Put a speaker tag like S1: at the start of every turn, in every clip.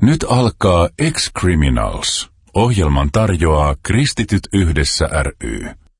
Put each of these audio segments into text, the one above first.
S1: Nyt alkaa Ex-Criminals. Ohjelman tarjoaa Kristityt yhdessä ry.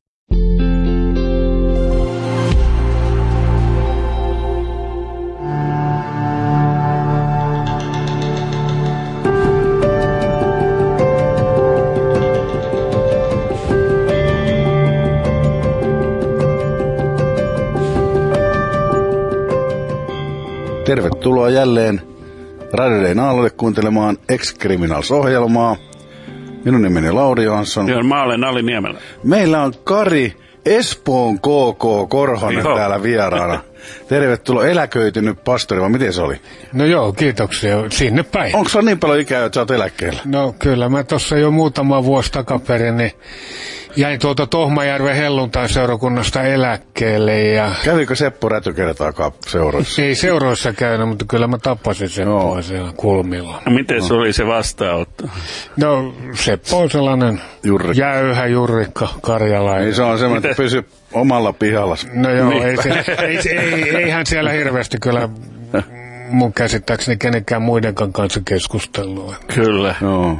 S2: Tervetuloa jälleen Radio Dayn aallolle kuuntelemaan Ex-Criminals-ohjelmaa. Minun nimeni Lauri Johansson.
S3: Joo, mä olen Ali Niemelä.
S2: Meillä on Kari Espoon KK Korhonen täällä vieraana. Tervetuloa, eläköitynyt pastori, vai miten se oli?
S4: No joo, kiitoksia. Sinne päin.
S2: Onko sulla niin paljon ikää, että sä oot eläkkeellä?
S4: No kyllä, mä tossa jo muutama vuosi takaperin niin jäin tuolta Tohmajärven helluntai-seurakunnasta eläkkeelle. Ja
S2: Kävikö Seppo Räty kertaakaan seuroissa?
S4: ei seuroissa käynyt, mutta kyllä mä tapasin Seppoa siellä kulmilla.
S3: No, miten se oli se vastaanotto?
S4: No Seppo on sellainen jäyhä jurrikka karjalainen.
S2: Niin se on semmoinen, että pysy omalla pihalla.
S4: No joo, niin. Eihän siellä hirveästi kyllä mun käsittääkseni kenenkään muidenkaan kanssa keskustelua.
S3: Kyllä.
S2: Joo,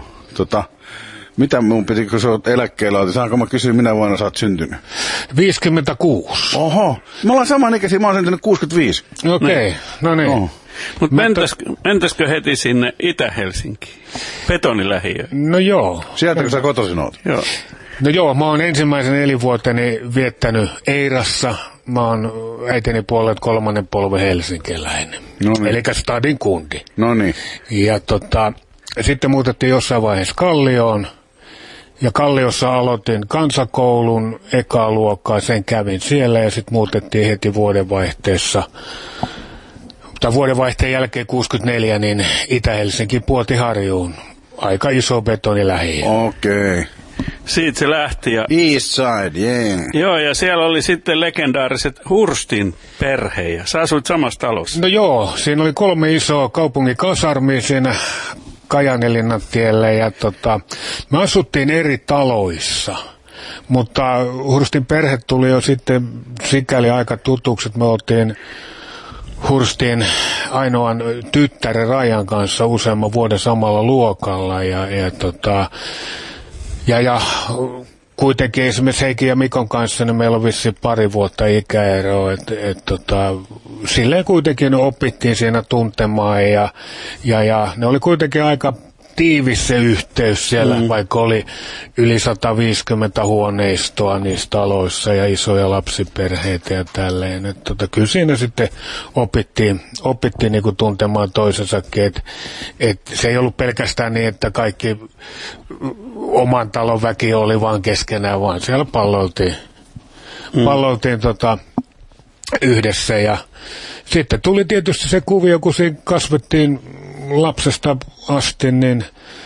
S2: mitä mun piti, kun sä oot eläkkeellä, saanko mä kysyä, minä vuonna sä oot syntynyt?
S4: 56.
S2: Oho, me ollaan samanikäisiä, mä oon syntynyt 65.
S4: Okei, no niin.
S2: Oh.
S3: Mutta mentäisikö heti sinne Itä-Helsinkiin? Betonilähiöön?
S4: No joo.
S2: Sieltä kun sä kotoisin oot?
S3: Joo.
S4: No joo, mä oon ensimmäisen elinvuoteni viettänyt Eirassa. Mä oon äitini puolet kolmannen polven helsinkiläinen.
S2: No niin.
S4: Elikkä stadin kundi.
S2: No niin.
S4: Ja sitten muutettiin jossain vaiheessa Kallioon. Ja Kalliossa aloitin kansakoulun ekaa luokkaa, sen kävin siellä ja sitten muutettiin heti vuodenvaihteessa. Tai vuodenvaihteen jälkeen 64, niin Itä-Helsinki Puotiharjuun. Aika iso betonilähiö.
S2: Okei.
S3: Siitä se lähti. Ja
S2: East Side, yeah.
S3: Joo, ja siellä oli sitten legendaariset Hurstin perhe, ja sä asuit samassa talossa.
S4: No joo, siinä oli 3 isoa kaupungin kasarmia siinä Kajanelinnantielle, ja me asuttiin eri taloissa. Mutta Hurstin perhe tuli jo sitten sikäli aika tutuksi, että me oltiin Hurstin ainoan tyttären Rajan kanssa useamman vuoden samalla luokalla, ja kuitenkin esimerkiksi Heikin ja Mikon kanssa niin meillä on vissiin 2 vuotta ikäeroa, silleen kuitenkin opittiin siinä tuntemaan ja ne oli kuitenkin aika tiivis se yhteys siellä, vaikka oli yli 150 huoneistoa niissä taloissa ja isoja lapsiperheitä ja tälleen. Kyllä siinä sitten opittiin niinku tuntemaan toisensakin, että se ei ollut pelkästään niin, että kaikki oman talon väki oli vaan keskenään, vaan siellä palloiltiin yhdessä. Ja sitten tuli tietysti se kuvio, kun siinä kasvettiin lapsesta asti, niin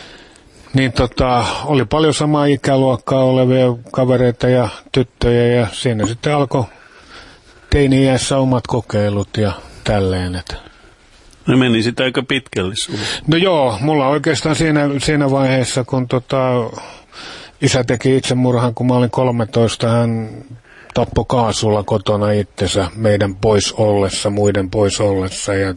S4: oli paljon samaa ikäluokkaa olevia kavereita ja tyttöjä, ja siinä sitten alkoi teini-iässä omat kokeilut ja tälleen.
S3: Ne meni sitten aika pitkälle sulle.
S4: No joo, mulla oikeastaan siinä vaiheessa, kun isä teki itsemurhan, kun mä olin 13, hän tappoi kaasulla kotona itsensä muiden pois ollessa, ja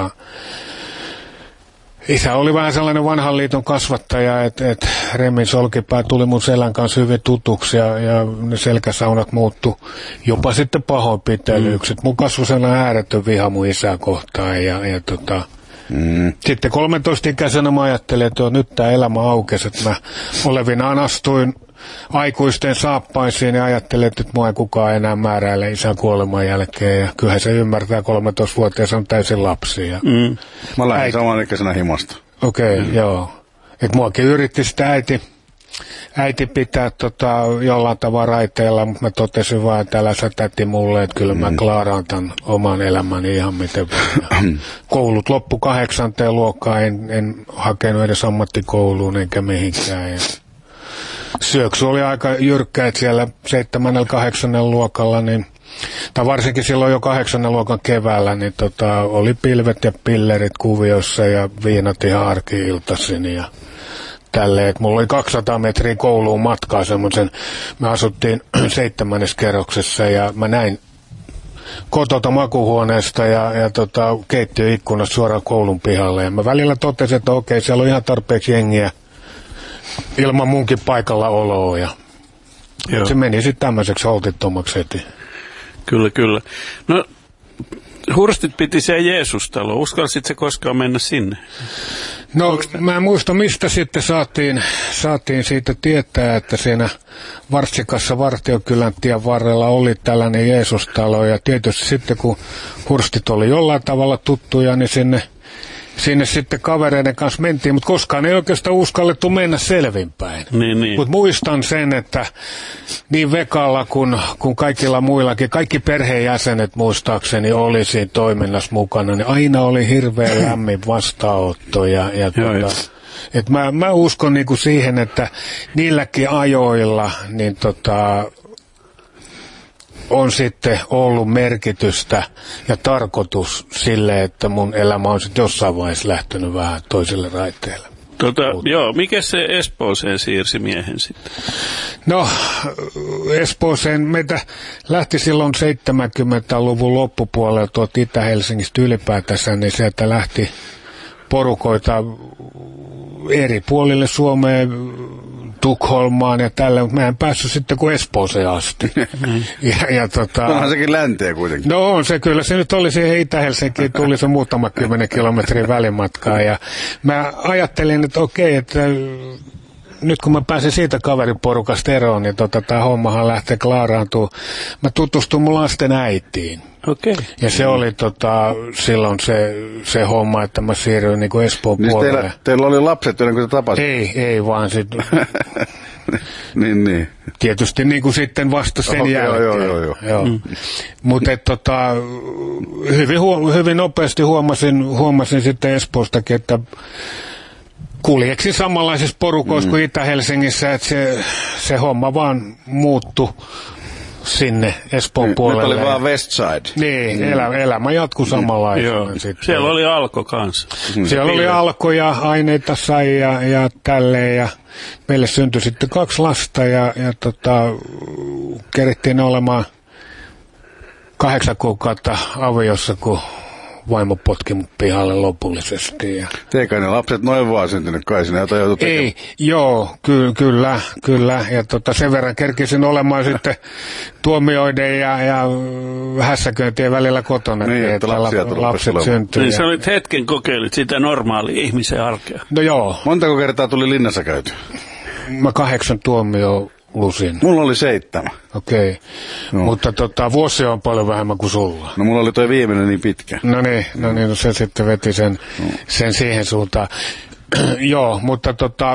S4: isä oli vähän sellainen vanhan liiton kasvattaja, että Remin solkipää tuli mun selän kanssa hyvin tutuksi ja ne selkäsaunat muuttu jopa sitten pahoinpitelyksi. Mun kasvoi sellainen ääretön viha mun isää kohtaan Sitten 13-ikäisenä mä ajattelin, että nyt tää elämä aukesi, että mä olevinaan astuin aikuisten saappaisiin ja ajattelin, että mua ei kukaan enää määräile isän kuoleman jälkeen. Ja kyllähän se ymmärtää, 13-vuotias on täysin lapsi. Ja
S2: Mä lähdin samanikäisenä himasta.
S4: Okei, joo. Että muakin yritti sitä äiti pitää jollain tavalla raiteilla, mutta mä totesin vaan, että älä sä täti mulle, että kyllä mä klaaraan tämän oman elämäni ihan miten vaan. Koulut loppu 8. luokkaan, en hakenut edes ammattikouluun enkä mihinkään. Ja syöksy oli aika jyrkkä, että siellä 7. 8. luokalla, tai varsinkin silloin jo 8. luokan keväällä, niin oli pilvet ja pillerit kuviossa ja viinat ihan arki-iltaisin ja tälleen. Mulla oli 200 metriä kouluun matkaa semmoisen, me asuttiin 7. kerroksessa ja mä näin kotota makuhuoneesta ja keittiöikkunasta suoraan koulun pihalle. Ja mä välillä totesin, että okei, siellä on ihan tarpeeksi jengiä ilman munkin paikalla oloa. Ja se meni sitten tämmöiseksi holtittomaksi heti.
S3: Kyllä. No, Hurstit piti siellä Jeesustalo. Uskalsit se koskaan mennä sinne?
S4: No, mä en muista, mistä sitten saatiin siitä tietää, että siinä Vartsikassa Vartiokylän tien varrella oli tällainen Jeesustalo. Ja tietysti sitten, kun Hurstit oli jollain tavalla tuttuja, niin sinne sitten kavereiden kanssa mentiin, mutta koskaan ei oikeastaan uskallettu mennä selvinpäin.
S3: Niin.
S4: Mutta muistan sen, että niin Vekalla kuin kaikilla muillakin, kaikki perheenjäsenet muistaakseni oli siinä toiminnassa mukana, niin aina oli hirveän lämmin vastaanotto. Et mä uskon niinku siihen, että niilläkin ajoilla niin on sitten ollut merkitystä ja tarkoitus sille, että mun elämä on sitten jossain vaiheessa lähtenyt vähän toiselle raiteelle.
S3: Mikä se Espooseen siirsi miehen sitten?
S4: No, Espooseen meitä lähti silloin 70-luvun loppupuolella tuolta Itä-Helsingistä ylipäätänsä, niin sieltä lähti porukoita eri puolille Suomeen, Tukholmaan ja tällä, mutta mä en päässyt sitten kuin Espooseen asti.
S2: Onhan sekin länteen kuitenkin.
S4: No on se kyllä, se nyt oli siihen Itä-Helsinkiin, tuli se muutama 10 kilometrin välimatkaa ja mä ajattelin, että okei, että nyt kun mä pääsin siitä kaveriporukasta eroon, niin tämä hommahan lähtee klaaraantua. Mä tutustuin mun lasten äitiin.
S3: Okay.
S4: Ja se oli silloin se homma, että mä siirryin niin kuin Espoon puolelle.
S2: Teillä oli lapset ennen kuin te tapasitte?
S4: Ei vaan sitten.
S2: niin.
S4: Tietysti niin kuin sitten vasta sen jälkeen. Joo. Mutta hyvin nopeasti huomasin sitten Espoostakin, että kuljeksin samanlaisissa porukoissa kuin Itä-Helsingissä, että se homma vaan muuttui sinne Espoon puolelle.
S2: Nyt oli vaan Westside.
S4: Niin, elämä jatkui samanlaisena.
S3: Siellä oli Alko kanssa.
S4: Siellä oli Alko ja aineita sai ja tälleen. Ja meille syntyi sitten 2 lasta ja kerittiin olemaan 8 kuukautta aviossa, kun vaimo potki mut pihalle lopullisesti.
S2: Teikö ne lapset noin vaan syntynyt kai sinne, jota joutui tekemään?
S4: Ei, joo, kyllä. Ja sen verran kerkisin olemaan sitten tuomioiden ja hässäköintien välillä kotona,
S2: niin, että
S4: lapset syntyy.
S3: Niin sä olit hetken kokeillut sitä normaalia ihmisen arkea.
S4: No joo.
S2: Montako kertaa tuli linnassa käyty?
S4: Mä 8 tuomioon lusin.
S2: Mulla oli 7.
S4: Okei. No. Mutta vuosia on paljon vähemmän kuin sulla.
S2: No mulla oli toi viimeinen niin pitkä.
S4: No niin, se sitten veti sen siihen suuntaan. Joo, mutta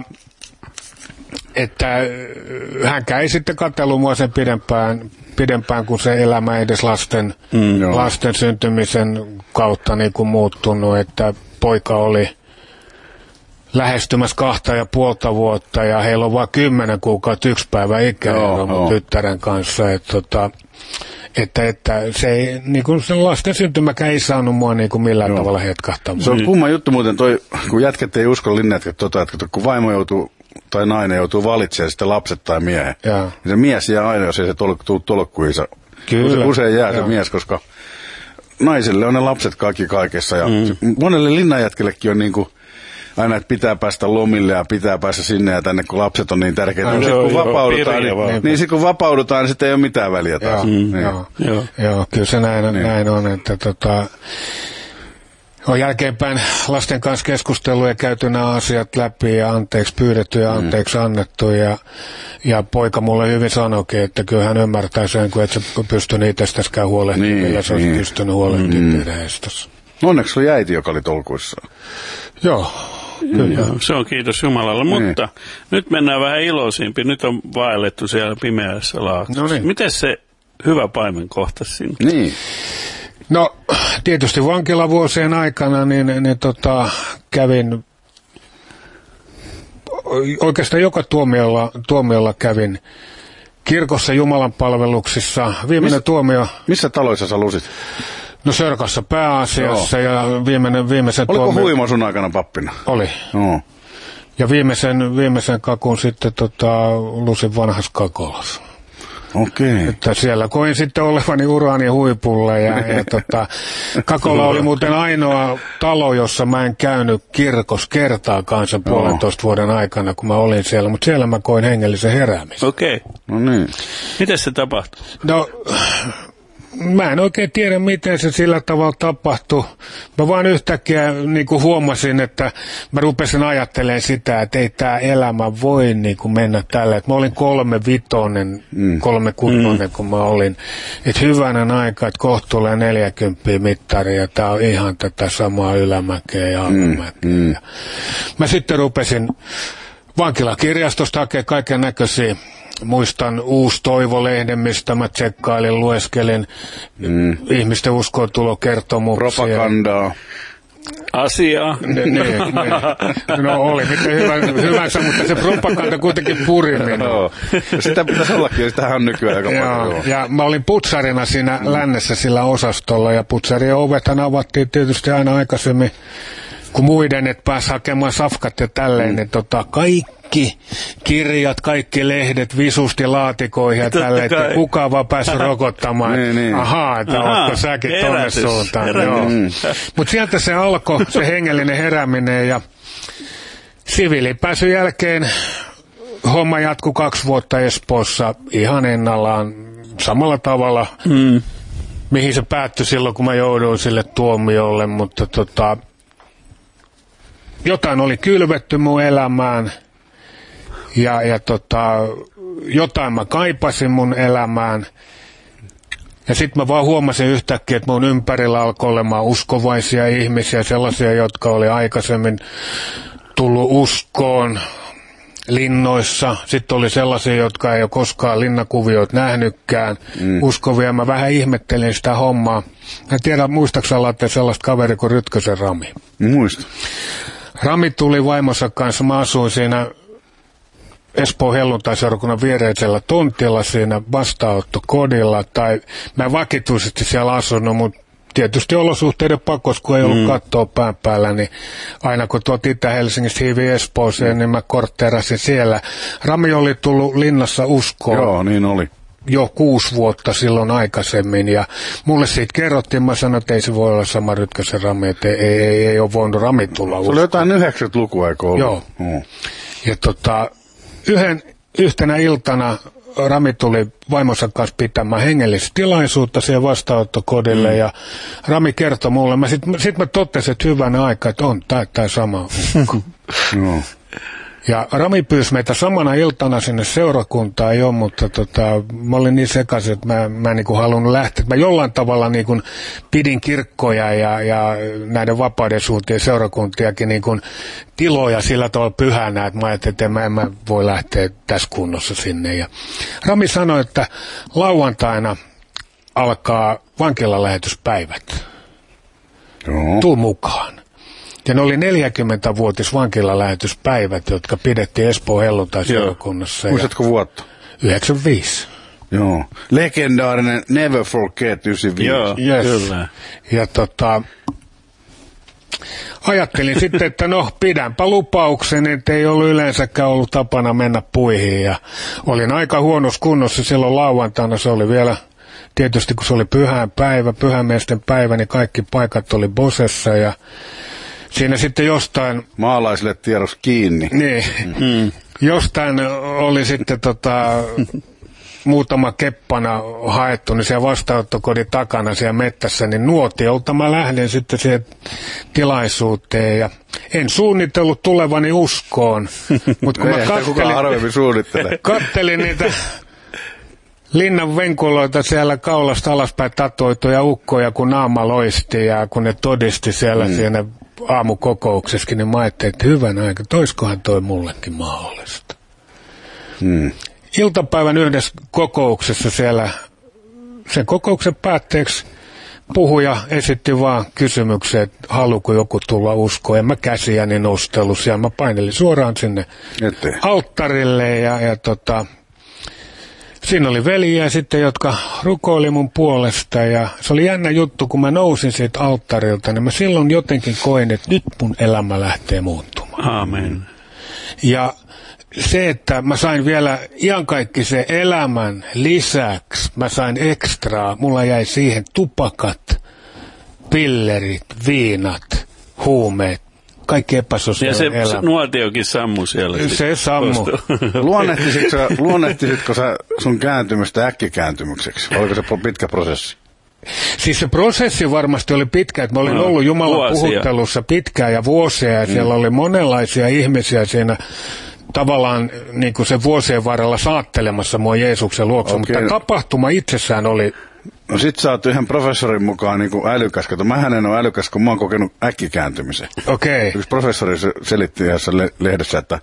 S4: että hänkään ei sitten katsellut mua sen pidempään kuin se elämä edes lasten syntymisen kautta niin kuin muuttunut, että poika oli lähestymässä 2,5 vuotta ja heillä on vain 10 kuukautta 1 päivä ikäero mun tyttären kanssa. Että se ei, niin kuin sen lasten syntymäkään ei saanut mua niin kuin millään tavalla hetkahtamaan.
S2: Se on kumma juttu muuten toi, kun jätket ei usko linnajätket että kun vaimo joutuu tai nainen joutuu valitsemaan sitten lapset tai miehen. Niin se mies jää aina, jos ei se tolkkuisa. Kyllä. Usein jää se mies, koska naisille on ne lapset kaikessa. Ja monelle linnajätkellekin on niin kuin aina, että pitää päästä lomille ja pitää päästä sinne ja tänne, kun lapset on niin tärkeitä. Sitten kun vapaudutaan, niin sitten ei ole mitään väliä taas.
S4: Joo, kyllä se näin on, että on jälkeenpäin lasten kanssa keskustellut ja käyty nämä asiat läpi ja anteeksi pyydetty ja anteeksi annettu ja poika mulle hyvin sanoikin, että kyllä hän ymmärtää sen, kun et sä pystynyt itsestäskään huolehtimaan, millä sä olisit pystynyt huolehtimaan perheestäsi.
S2: Onneksi oli äiti, joka oli tolkuissaan.
S4: Joo. Kyllä.
S3: Se on kiitos Jumalalle, mutta nyt mennään vähän iloisimpi. Nyt on vaellettu siellä pimeässä laaksossa. No niin. Miten se hyvä paimen kohtasi sinut?
S2: Niin.
S4: No tietysti vankilavuosien aikana kävin, oikeastaan joka tuomiolla kävin kirkossa Jumalan palveluksissa. Viimeinen tuomio.
S2: Missä taloissa sä lusit?
S4: No Sörkassa pääasiassa ja viimeisen
S2: Oliko Huimo sun aikana pappina?
S4: Oli.
S2: No.
S4: Ja viimeisen kakun sitten lusin vanhassa Kakolassa.
S2: Okei.
S4: Että siellä koin sitten olevani uraani huipulla ja Kakola oli muuten ainoa talo, jossa mä en käynyt kirkossa kertaakaan sen 1,5 vuoden aikana, kun mä olin siellä, mutta siellä mä koin hengellisen heräämisen.
S3: Okei.
S2: No niin.
S3: Miten se tapahtui?
S4: No, mä en oikein tiedä, miten se sillä tavalla tapahtui. Mä vaan yhtäkkiä niin kuin huomasin, että mä rupesin ajattelemaan sitä, että ei tää elämä voi niin kuin mennä tällä. Että mä olin 3,6, kun mä olin. Että hyvänä aika, että kohta tulee 40 mittari ja tää on ihan tätä samaa ylämäkeä ja alamäkeä. Mä sitten rupesin vankilakirjastosta hakemaan kaiken näköisiä. Muistan Uusi Toivo-lehden, mistä mä tsekkailin, lueskelin ihmisten uskoontulokertomuksia.
S2: Propagandaa.
S3: Asiaa.
S4: No oli miten hyvänsä, mutta se propaganda kuitenkin puri minua.
S2: Sitä pitäisi ollakin, sitähän on nykyään aika paljon.
S4: Ja mä olin putsarina siinä lännessä sillä osastolla, ja putsarien ovethan avattiin tietysti aina aikaisemmin kuin muiden, että pääsi hakemaan safkat ja tälleen, niin kaikki kirjat, kaikki lehdet visusti laatikoihin ja tälleen, että kukaan vaan pääsi rokottamaan. Ahaa, että ootko säkin tuonne suuntaan. Mutta sieltä se alkoi, se hengellinen herääminen, ja siviilipääsyn jälkeen homma jatkui 2 vuotta Espoossa ihan ennallaan samalla tavalla, mihin se päättyi silloin, kun mä jouduin sille tuomiolle, mutta jotain oli kylvetty mun elämään ja jotain mä kaipasin mun elämään. Ja sitten mä vaan huomasin yhtäkkiä, että mun ympärillä alkoi olemaan uskovaisia ihmisiä, sellaisia, jotka oli aikaisemmin tullut uskoon linnoissa. Sitten oli sellaisia, jotka ei ole koskaan linnakuvioita nähnytkään. Uskovia. Mä vähän ihmettelin sitä hommaa. Mä tiedän, muistaakseni olette sellaista kaveri kuin Rytkösen Rami?
S2: Muista.
S4: Rami tuli vaimonsa kanssa. Mä asuin siinä Espoon helluntaiseurakunnan viereisellä tontilla siinä vastaanottokodilla. Tai mä vakituisesti siellä asunut, mutta tietysti olosuhteiden pakos, kun ei ollut kattoa pään päällä, niin aina kun tuot Itä-Helsingistä hiivi Espooseen, niin mä kortteerasin siellä. Rami oli tullut linnassa uskoon.
S2: Joo, niin oli.
S4: Jo 6 vuotta silloin aikaisemmin, ja mulle siitä kerrottiin, mä sanoin, että ei se voi olla sama Rytkösen Rami, että ei ole voinut Rami tulla uskoon.
S2: Se oli jotain 90-lukua, eikö ollut?
S4: Joo. Ja yhtenä iltana Rami tuli vaimonsa kanssa pitämään hengellistä tilaisuutta siihen vastaanottokodille, ja Rami kertoi mulle, sit mä totesin, että hyvänä aika, että on tää sama ukko. Ja Rami pyysi meitä samana iltana sinne seurakuntaan jo, mutta mä olin niin sekaisin, että mä en niin halunnut lähteä. Mä jollain tavalla niin kuin pidin kirkkoja ja näiden vapauden suuntien seurakuntiakin niin kuin tiloja sillä tavalla pyhänä, että mä ajattelin, että en mä voi lähteä tässä kunnossa sinne. Ja Rami sanoi, että lauantaina alkaa vankilalähetyspäivät. Tuu mukaan. Ja ne oli 40-vuotis vankilalähetyspäivät, jotka pidettiin Espoon helluntaiseurakunnassa.
S2: Muistatko vuotta?
S4: 95.
S2: Joo. Legendaarinen Never Forget 95.
S3: Joo, kyllä.
S4: Ja ajattelin sitten, että pidänpä lupauksen, että ei ollut yleensäkään ollut tapana mennä puihin. Ja olin aika huonossa kunnossa silloin lauantaina, se oli vielä tietysti kun se oli pyhämiesten päivä, niin kaikki paikat oli bosessa ja siinä sitten jostain
S2: maalaisille tiedossa kiinni.
S4: Niin. Jostain oli sitten muutama keppana haettu, niin siellä vastaanottokodin takana siellä mettässä, niin nuotiolta mä lähdin sitten siihen tilaisuuteen ja en suunnitellut tulevani uskoon, mutta kun mä kattelin niitä linnan venkuloita siellä kaulasta alaspäin tatuoituja ukkoja, kun naama loisti ja kun ne todisti siellä siinä aamukokouksessakin, niin mä ajattelin, että hyvän aika, toiskohan toi mullekin mahdollista. Iltapäivän yhdessä kokouksessa siellä, sen kokouksen päätteeksi puhuja esitti vaan kysymyksen, että haluuko joku tulla uskoon. En mä käsiäni nostellut siellä, mä painelin suoraan sinne alttarille ja siinä oli veljiä sitten, jotka rukoili mun puolesta ja se oli jännä juttu, kun mä nousin siitä alttarilta, niin mä silloin jotenkin koin, että nyt mun elämä lähtee muuttumaan.
S3: Aamen.
S4: Ja se, että mä sain vielä iankaikkisen elämän lisäksi, mä sain ekstraa, mulla jäi siihen tupakat, pillerit, viinat, huumeet, kaikki epäsosiaalinen elämä.
S3: Ja se nuotiokin sammu siellä.
S4: Se sammu.
S2: Luonnehtisitko sä sun kääntymystä äkkikääntymykseksi? Oliko se pitkä prosessi?
S4: Siis se prosessi varmasti oli pitkä, että mä olin ollut Jumalan puhuttelussa pitkään ja vuosia, ja siellä oli monenlaisia ihmisiä siinä tavallaan niin kuin sen vuosien varrella saattelemassa mua Jeesuksen luokse, mutta tapahtuma itsessään oli...
S2: No sit sä oot yhden professorin mukaan niin kuin älykäs. Kato, mähän en ole älykäs, kun mä oon kokenut äkkikääntymisen.
S4: Okei.
S2: Yksi professori selitti tässä lehdessä, että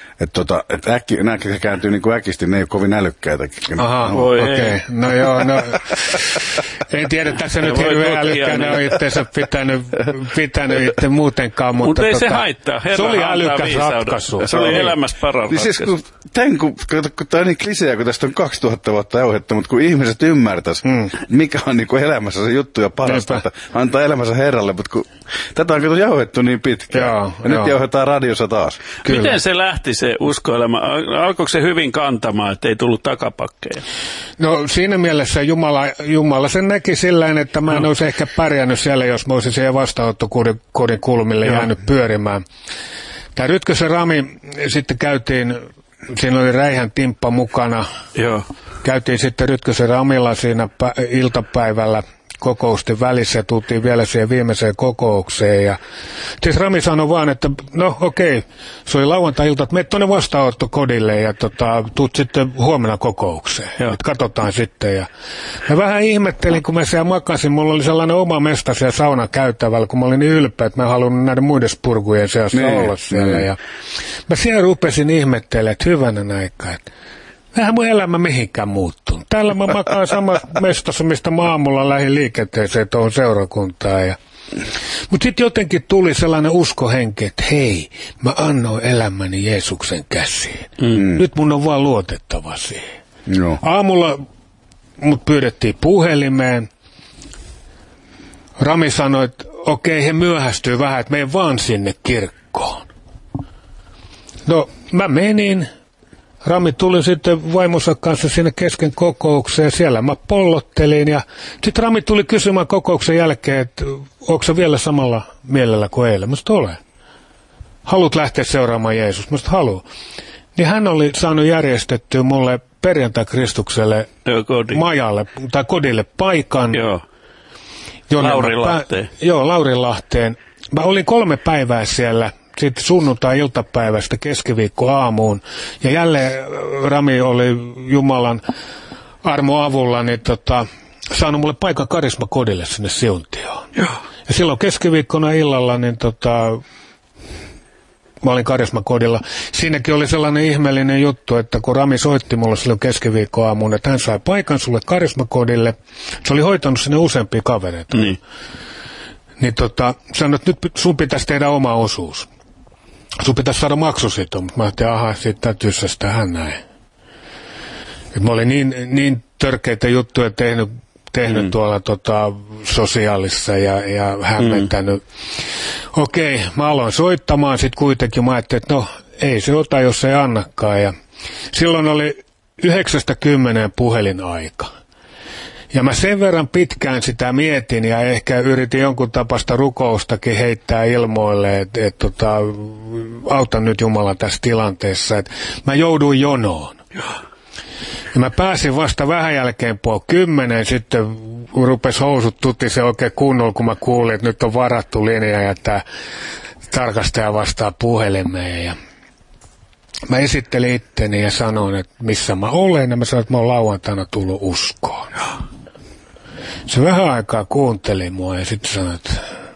S2: nämä kääntyy niin kuin äkisti, ne ei ole kovin älykkäitä.
S4: Aha, okei. No joo, no en tiedä, tässä nyt hirveän älykkäänä on itseensä pitänyt itse muutenkaan, mutta
S3: ei se haittaa.
S4: Se oli älykäs ratkaisu.
S3: Se oli elämässä paras
S2: ratkaisu. Siis kun tämä on niin kliseä, kun tästä on 2000 vuotta jauhettu, mutta kun ihmiset ymmärtäisi, mikä on niin kuin elämässä se juttu ja parasta, että antaa elämänsä Herralle, mutta kun tätä on jauhettu niin pitkään. Ja nyt jauhetaan radiossa taas.
S3: Kyllä. Miten se lähti se uskoelämä? Alkoiko se hyvin kantamaan, että ei tullut takapakkeja?
S4: No siinä mielessä Jumala sen näki sillain, että mä en olisi ehkä pärjännyt siellä, jos mä olisin siihen vastaanottokodin kulmille jäänyt pyörimään. Tämä Rytkösen Rami sitten käytiin, siinä oli Räihän Timppa mukana.
S3: Joo.
S4: Käytiin sitten Rytkösen Ramilla siinä iltapäivällä kokousten välissä ja tultiin vielä siihen viimeiseen kokoukseen. Ja siis Rami sanoi vaan, että no okei, se oli lauantai-ilta, että mene tuonne vastaanottokodille ja tuut sitten huomenna kokoukseen. Katsotaan sitten. Ja mä vähän ihmettelin, kun mä siellä makasin, mulla oli sellainen oma mesta siellä saunan käytävällä, kun mä olin niin ylpeä, että mä en halunnut näiden muiden spurgujen seassa olla siellä. Ja mä siellä rupesin ihmettelemään, että hyvänä aikaa, että eihän mun elämä mihinkään muuttunut. Täällä mä makaan samassa mestassa, mistä mä aamulla lähdin liikenteeseen tuohon seurakuntaan. Mutta sitten jotenkin tuli sellainen uskohenki, että hei, mä annoin elämäni Jeesuksen käsiin. Nyt mun on vaan luotettava siihen.
S2: No.
S4: Aamulla mut pyydettiin puhelimeen. Rami sanoi, että okei, he myöhästyy vähän, että menen vaan sinne kirkkoon. No, mä menin. Rami tuli sitten vaimonsa kanssa sinne kesken kokoukseen, siellä mä pollottelin ja sitten Rami tuli kysymään kokouksen jälkeen, että onko sä vielä samalla mielellä kuin eilen? Mä sanoin, olen. Haluat lähteä seuraamaan Jeesus? Mä sanoin, haluan. Niin hän oli saanut järjestettyä mulle perjantai-Kristukselle majalle tai kodille paikan.
S3: Joo.
S4: Laurinlahteen. Laurinlahteen. Mä olin 3 päivää siellä. Sitten sunnuntai-iltapäivästä keskiviikko-aamuun. Ja jälleen Rami oli Jumalan armoavulla niin saanut mulle paikan karismakodille sinne Siuntioon. Ja silloin keskiviikkona illalla niin mä olin karismakodilla. Siinäkin oli sellainen ihmeellinen juttu, että kun Rami soitti mulle silloin keskiviikko-aamuun, että hän sai paikan sulle karismakodille. Se oli hoitanut sinne useampia kavereita. Niin sanoi, että nyt sun pitäisi tehdä oma osuus. Sun pitäisi saada maksusito, mutta mä ajattelin, aha, siitä täytyy tähän näin. Et mä olin niin törkeitä juttuja tehnyt tuolla sosiaalissa ja hämmentänyt. Okei, mä aloin soittamaan sit kuitenkin. Mä ajattelin, että no ei se ota, jos ei annakaan. Ja silloin oli 9-10 puhelinaika. Ja mä sen verran pitkään sitä mietin ja ehkä yritin jonkun tapasta rukoustakin heittää ilmoille, että auta nyt Jumala tässä tilanteessa. Että mä jouduin jonoon. Ja mä pääsin vasta vähän jälkeen 9:30, sitten rupesi housut tutise oikein kunnolla, kun mä kuulin, että nyt on varattu linja ja tämä tarkastaja vastaa puhelimeen. Ja mä esittelin itteni ja sanoin, että missä mä olen, ja mä sanoin, että mä oon lauantaina tullut uskoon. Se vähän aikaa kuunteli mua ja sitten sanoi, että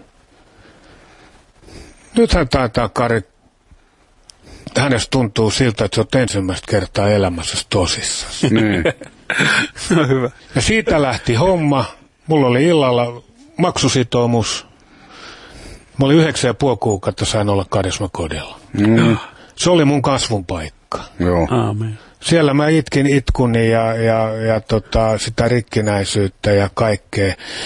S4: nythän taitaa Kari, hänestä tuntuu siltä, että sä oot ensimmäistä kertaa elämässä tosissasi.
S3: No hyvä.
S4: Ja siitä lähti homma. Mulla oli illalla maksusitoumus. Mä olin 9,5 kuukautta sain olla karismakodilla. Se oli mun kasvun paikka.
S2: Joo.
S3: Aamen.
S4: Siellä mä itkin itkuni ja sitä rikkinäisyyttä ja kaikkea.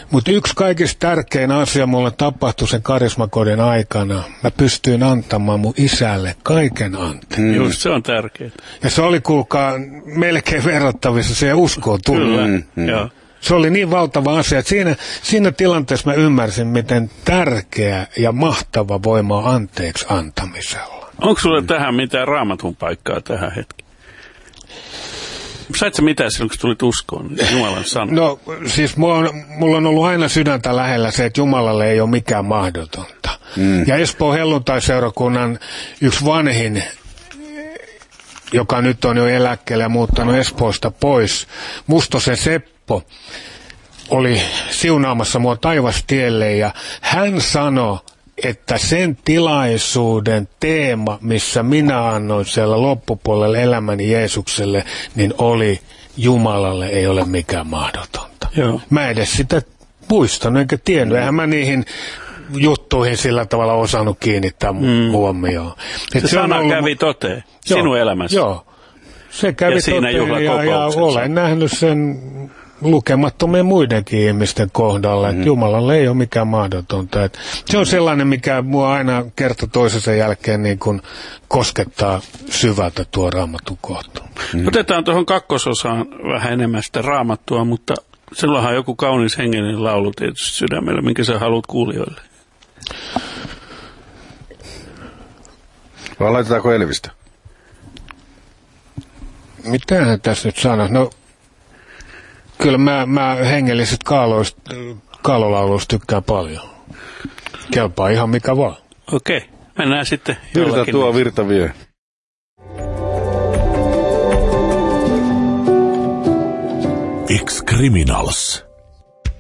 S4: Mutta yksi kaikista tärkein asia mulle tapahtui sen karismakodin aikana. Mä pystyin antamaan mun isälle kaiken anteen.
S3: Just se on tärkeää.
S4: Ja se oli, kuulkaa, melkein verrattavissa siihen uskoon tulla.
S3: Joo.
S4: Se oli niin valtava asia, että siinä tilanteessa mä ymmärsin, miten tärkeä ja mahtava voima on anteeksi antamisella.
S3: Onko sulle tähän mitään Raamatun paikkaa tähän hetkeen? Sait sä mitään silloin, kun tulit uskoon, Jumalan sana?
S4: No siis mulla on ollut aina sydäntä lähellä se, että Jumalalle ei ole mikään mahdotonta. Ja Espoon helluntaiseurakunnan yksi vanhin, joka nyt on jo eläkkeellä ja muuttanut Espoosta pois, Mustosen Seppo, oli siunaamassa mua taivastielle ja hän sanoi, että sen tilaisuuden teema, missä minä annoin siellä loppupuolella elämäni Jeesukselle, niin oli Jumalalle ei ole mikään mahdotonta.
S3: Joo.
S4: Mä edes sitä muistanut enkä tiennyt. Eihän mä niihin juttuihin sillä tavalla osannut kiinnittää huomioon.
S3: Se sana kävi toteen sinun elämässä.
S4: Joo, se kävi toteen ja olen nähnyt sen lukemattomien muidenkin ihmisten kohdalla, että Jumalalle ei ole mikään mahdotonta. Että se on sellainen, mikä mua aina kerta toisensa jälkeen niin kuin koskettaa syvältä tuo Raamatun kohta.
S3: Otetaan tuohon kakkososaan vähän enemmän sitä Raamattua, mutta silloinhan on joku kaunis hengellinen laulu tietysti sydämellä, minkä sä haluat kuulijoille.
S2: Vai laitetaanko Elvistä?
S4: Mitähän tässä nyt sanoisi? No, kyllä mä hengelliset kaalolauluista tykkään paljon. Kelpaa ihan mikä vaan.
S3: Okei, mennään sitten
S2: Virta
S3: jollakin.
S2: tuo, virta vie.
S1: Ex-Criminals.